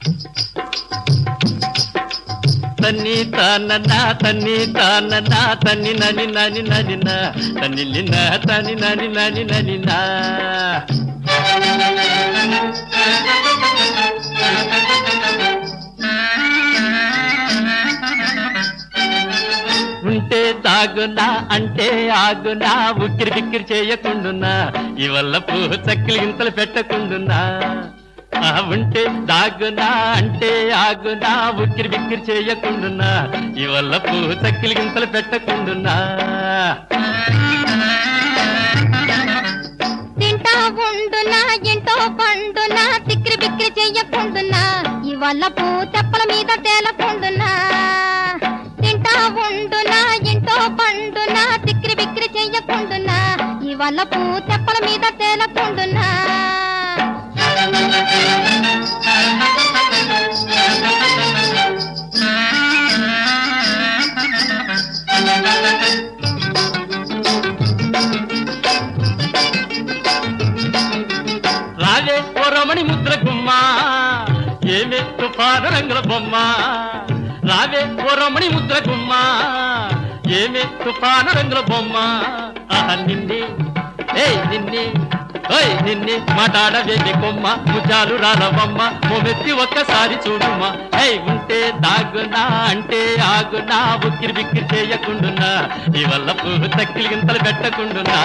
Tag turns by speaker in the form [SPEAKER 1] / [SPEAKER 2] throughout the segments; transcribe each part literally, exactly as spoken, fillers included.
[SPEAKER 1] తన్ని తానన్నా తన్ని తానన్నా తన్ని నని నని నని నా తన్ని నిన్న తని నని నని నని నా ఉంటే దాగునా అంటే ఆగునా ఉక్కిరి బిక్కిరి చేయకుండున్నా ఇవల్ల పూ చక్కిలి గింతలు పెట్టకుండున్నా ఉంటే దాగునా అంటే ఆగునా ఉక్కిరి బిక్కిరి చేయకుండున్నా ఇవల్ల పూ చక్కిలి గింతలు పెట్టకుండున్నా
[SPEAKER 2] తింటా ఉండునా ఎంటో పండునా తిక్కిరి బిక్కిరి చేయకుండున్నా ఇవల్ల పూ తెప్పల మీద తేలకుండున్నా తింటా ఉండునా ఎంటో పండునా తిక్కిరి బిక్కిరి చేయకుండున్నా ఇవల్ల పూ తెప్పల మీద తేలకుండున్నా
[SPEAKER 1] రావే ఓ రమణి ముద్ర గుమ్మ ఏమే తుఫాను రంగుల బొమ్మ రావే ఓ రమణి ముద్ర గుమ్మ ఏమే తుఫాను రంగుల బొమ్మ ఆహా నిన్నే ఏయ్ నిన్నే ఓయ్ నిన్నే మాట్లాడవేమి కొమ్మ ముజాలు రాలవమ్మ మొమెత్తి ఒక్కసారి చూడుమా ఏయ్ ఉంటే దాగునా అంటే ఆగునా ఉక్కిరి బిక్కిరి చేయకుండున్నా ఈ వల్ల పువ్వు తక్కిలి గింతలు పెట్టకుండున్నా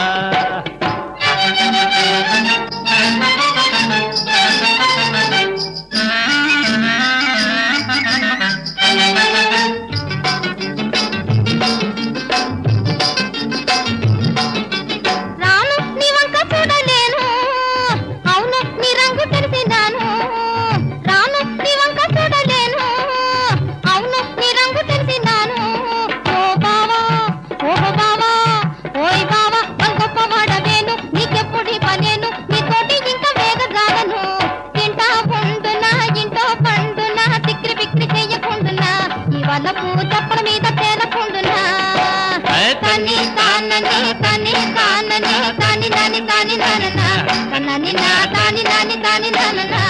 [SPEAKER 2] చెప్పల మీద తేలకుండునా తని తానని తని తానని తని నాని తాని నాననా తనని నా తాని నాని తాని నాననా